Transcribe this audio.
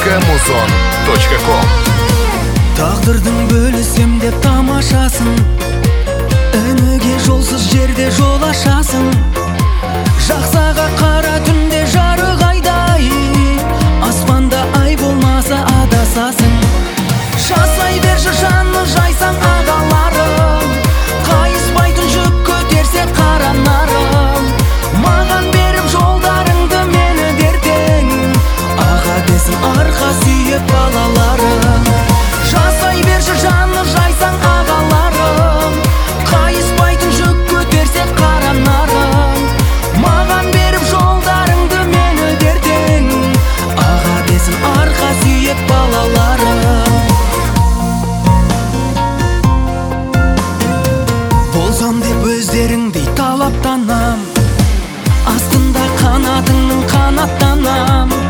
www.muzon.com. Тағдырдың бөлісем деп тамашасын, ініге жолсыз жерде жол ашасың. Жақсаға қара түнде жарық айдай, аспанда ай болмаса адасасың. Жасай берші жанны жайсаң ағаларым, қайыспайтын жүк көтерсе қара нарым. Маған беріп жолдарыңды мені дертең, аға десін арқа сүйеп балаларым. Жасай берші жанны жайсаң ағаларым, қайыспайтын жүк көтерсе қара нарым. Маған беріп жолдарыңды мені дертең, аға десін арқа сүйеп балаларым. Болсам деп өздеріңдей талаптанам, астында қанатыңның қанаттанам.